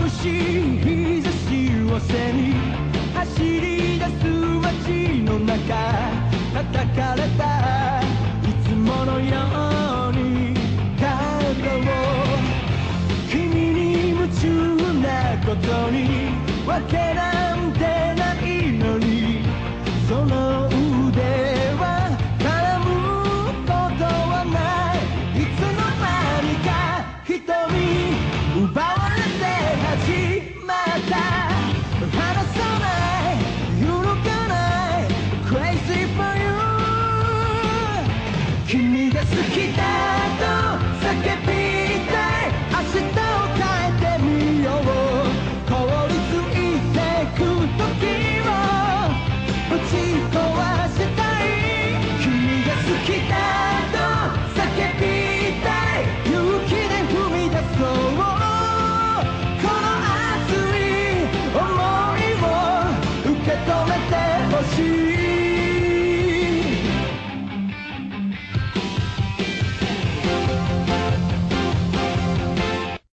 眩しい日差しを背に走り出す街の中、叩かれたいつものように角を君に夢中なことにわけない